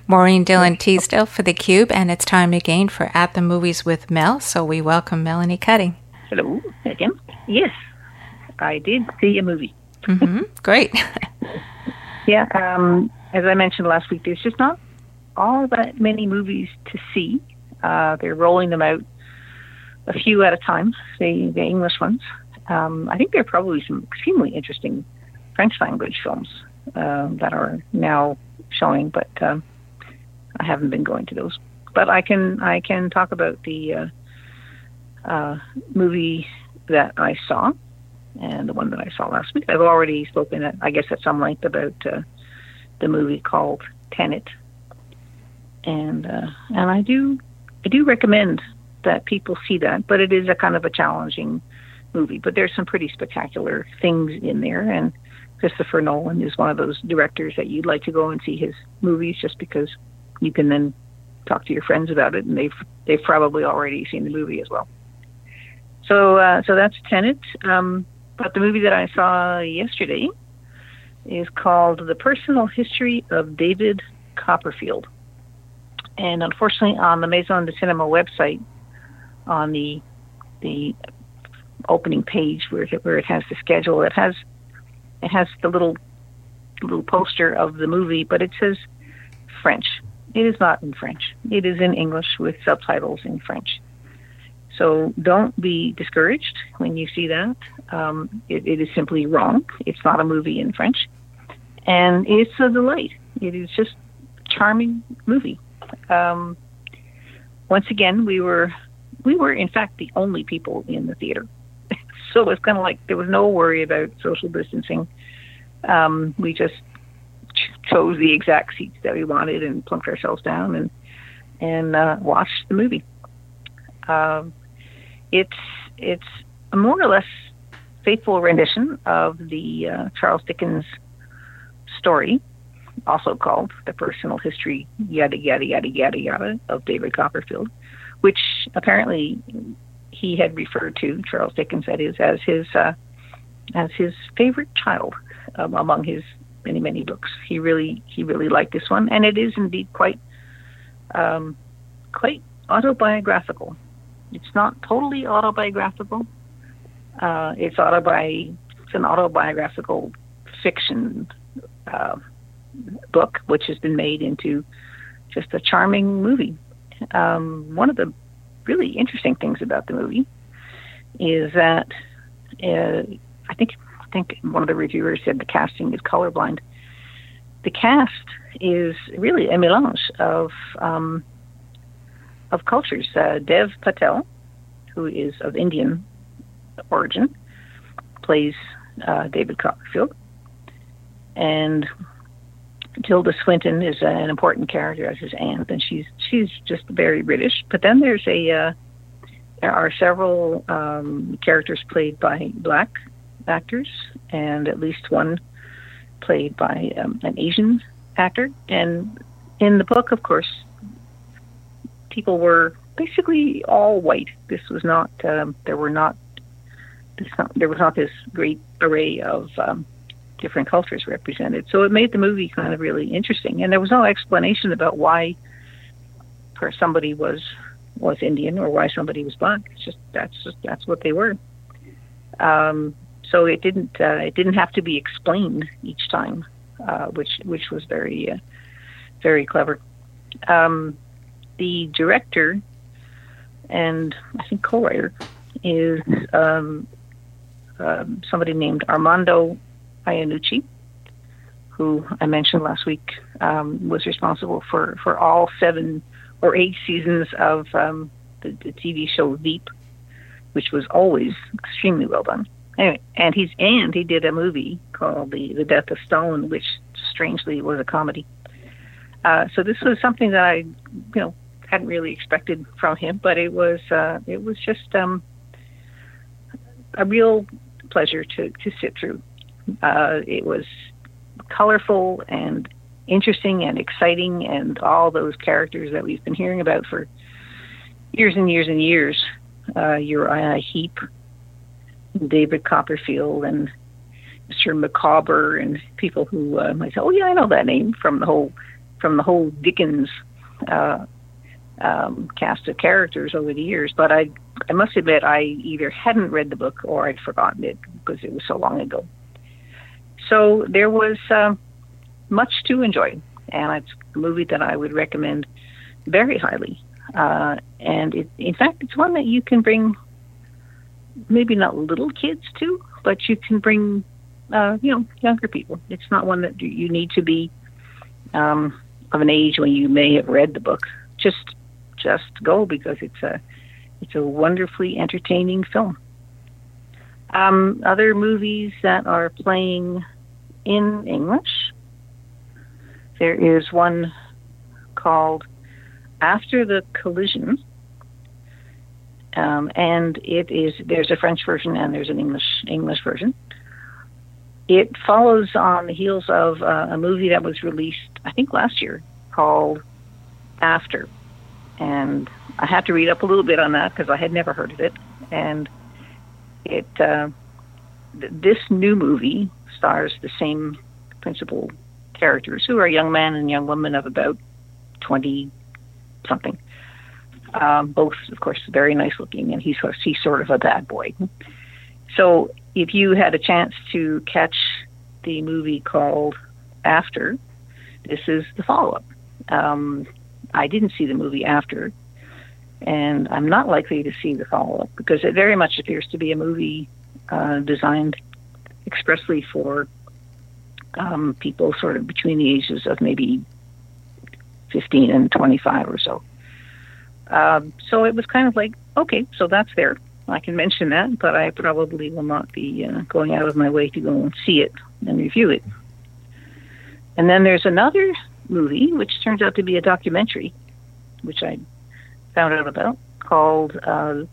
Maureen Dillon Teasdale for theCUBE, and it's time again for At the Movies with Mel, so we welcome Melanie Cutting. Hello again. Yes, I did see a movie. Great. Yeah, as I mentioned last week, there's just not all that many movies to see. They're rolling them out a few at a time, the English ones. I think there are probably some extremely interesting French language films that are now showing, but I haven't been going to those. But I can talk about the movie that I saw, and the one that I saw last week. I've already spoken, at some length about the movie called Tenet, and I do recommend that people see that. But it is a kind of a challenging movie. But there's some pretty spectacular things in there, and Christopher Nolan is one of those directors that you'd like to go and see his movies just because you can then talk to your friends about it, and they've probably already seen the movie as well. So that's Tenet. But the movie that I saw yesterday is called The Personal History of David Copperfield. And unfortunately, on the Maison de Cinema website, on the opening page where it has the schedule, it has the little poster of the movie, but it says French. It is not in French. It is in English with subtitles in French. So don't be discouraged when you see that. It is simply wrong. It's not a movie in French. And it's a delight. It is just a charming movie. Once again, we were in fact the only people in the theater. So it's kind of like there was no worry about social distancing. We just chose the exact seats that we wanted and plunked ourselves down and watched the movie. It's a more or less faithful rendition of the Charles Dickens story, also called The Personal History, yada, yada, yada, yada, yada, of David Copperfield, which apparently he had referred to, Charles Dickens, that is, as his favorite child among his many, many books. He really liked this one, and it is indeed quite autobiographical. It's not totally autobiographical. It's an autobiographical fiction book, which has been made into just a charming movie. One of the really interesting things about the movie is that I think one of the reviewers said the casting is colorblind. The cast is really a melange of cultures. Dev Patel, who is of Indian origin, plays David Copperfield, and Tilda Swinton is an important character as his aunt, and she's just very British. But then there are several characters played by black actors, and at least one played by an Asian actor. And in the book, of course, people were basically all white. This was not there was not this great array of different cultures represented. So it made the movie kind of really interesting, and there was no explanation about why somebody was Indian or why somebody was black. It's just that's what they were. So it didn't have to be explained each time, which was very very clever. The director and I think co-writer is somebody named Armando Iannucci, who I mentioned last week was responsible for all 7 or 8 seasons of the TV show Veep, which was always extremely well done. Anyway, and he did a movie called The Death of Stalin, which strangely was a comedy. So this was something that I hadn't really expected from him, but it was just a real pleasure to sit through. It was colorful and interesting and exciting, and all those characters that we've been hearing about for years and years and years. Uriah Heep, David Copperfield, and Mr. Micawber, and people who might say, "Oh yeah, I know that name" from the whole from the whole Dickens cast of characters over the years. But I must admit, I either hadn't read the book or I'd forgotten it because it was so long ago. So there was much to enjoy, and it's a movie that I would recommend very highly. And in fact, it's one that you can bring, maybe not little kids to, but you can bring, younger people. It's not one that you need to be of an age when you may have read the book. Just go, because it's a wonderfully entertaining film. Other movies that are playing in English, there is one called After the Collision, and there's a French version and there's an English version. It follows on the heels of a movie that was released, I think, last year, called After. And I had to read up a little bit on that because I had never heard of it. And this new movie stars the same principal characters, who are a young man and young woman of about 20-something. Both, of course, very nice looking, and he's sort of a bad boy. So if you had a chance to catch the movie called After, this is the follow-up. I didn't see the movie After, and I'm not likely to see the follow-up because it very much appears to be a movie designed expressly for people sort of between the ages of maybe 15 and 25 or so. So it was kind of like, okay, so that's there. I can mention that, but I probably will not be going out of my way to go and see it and review it. And then there's another movie, which turns out to be a documentary, which I found out about, called The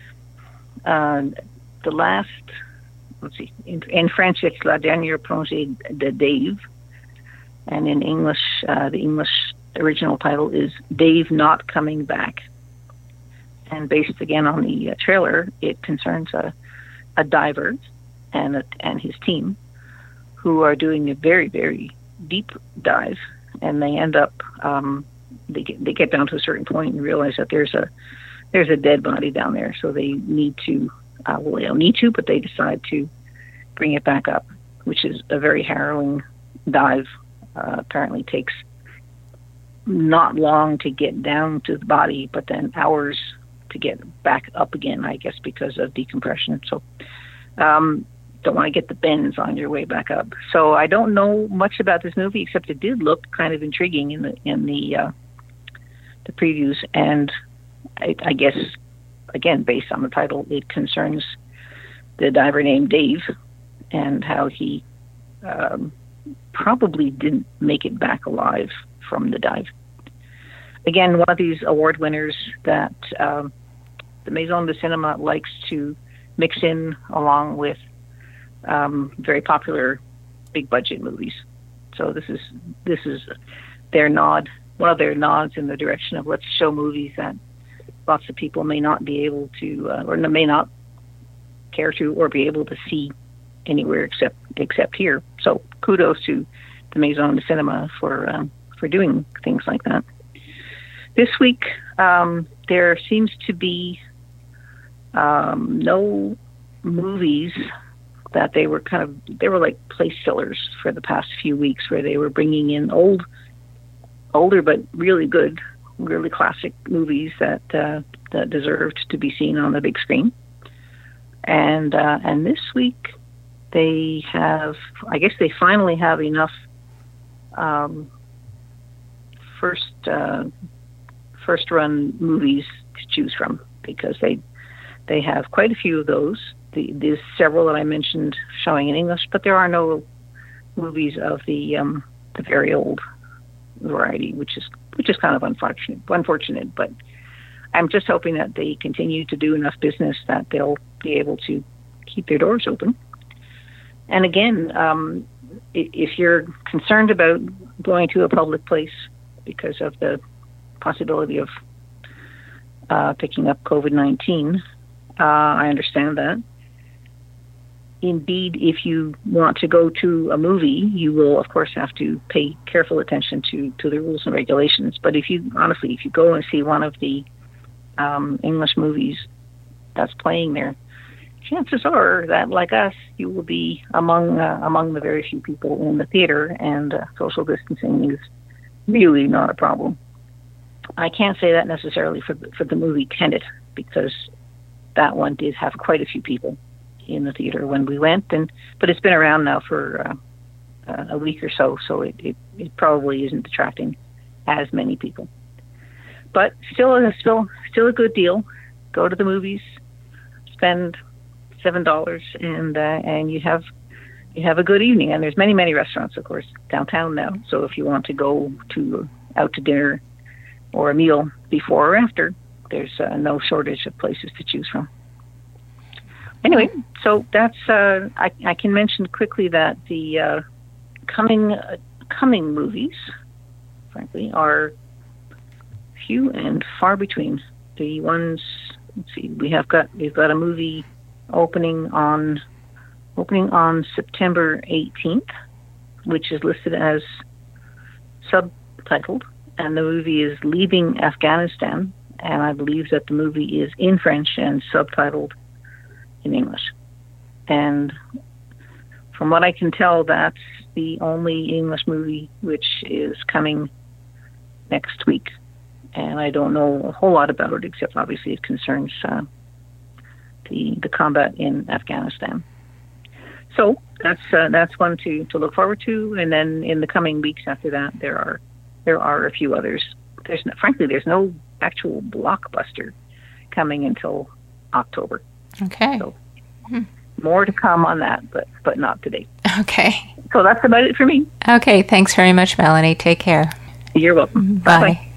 Last, let's see, in French it's La Dernière Plongée de Dave, and in English, the English original title is Dave Not Coming Back. And based again on the trailer, it concerns a diver and his team who are doing a very, very deep dive, and they end up they get down to a certain point and realize that there's a dead body down there, so they need to they don't need to, but they decide to bring it back up, which is a very harrowing dive. Apparently takes not long to get down to the body, but then hours to get back up again, I guess, because of decompression. So don't want to get the bends on your way back up. So I don't know much about this movie, except it did look kind of intriguing in the previews, and I guess, again, based on the title, it concerns the diver named Dave and how he probably didn't make it back alive from the dive. Again, one of these award winners that the Maison de Cinema likes to mix in along with very popular big budget movies. So this is their nod, one of their nods in the direction of let's show movies that lots of people may not be able to or may not care to or be able to see anywhere except here. So kudos to the Maison de Cinema for doing things like that. This week, there seems to be no movies that they were like place fillers for the past few weeks, where they were bringing in older but really good, really classic movies that deserved to be seen on the big screen. And this week they have, I guess they finally have enough first run movies to choose from, because they have quite a few of those. There's several that I mentioned showing in English, but there are no movies of the very old variety, which is kind of unfortunate. But I'm just hoping that they continue to do enough business that they'll be able to keep their doors open. And again, if you're concerned about going to a public place because of the possibility of picking up COVID-19, I understand that. indeed, if you want to go to a movie, you will, of course, have to pay careful attention to the rules and regulations. But if you go and see one of the English movies that's playing there, chances are that, like us, you will be among the very few people in the theater, and social distancing is really not a problem. I can't say that necessarily for the movie Tenet, because that one did have quite a few people in the theater when we went, but it's been around now for a week or so, so it probably isn't attracting as many people. But still a good deal. Go to the movies, spend $7, and you have a good evening. And there's many restaurants, of course, downtown now. So if you want to go out to dinner or a meal before or after, there's no shortage of places to choose from. Anyway, so that's I can mention quickly that the coming movies, frankly, are few and far between. The ones, let's see, we've got a movie opening on September 18th, which is listed as subtitled, and the movie is Leaving Afghanistan, and I believe that the movie is in French and subtitled in English. And from what I can tell, that's the only English movie which is coming next week. And I don't know a whole lot about it, except obviously it concerns the combat in Afghanistan. So that's one to look forward to. And then in the coming weeks after that, there are a few others. There's no actual blockbuster coming until October. Okay. So more to come on that, but not today. Okay. So that's about it for me. Okay. Thanks very much, Melanie. Take care. You're welcome. Bye.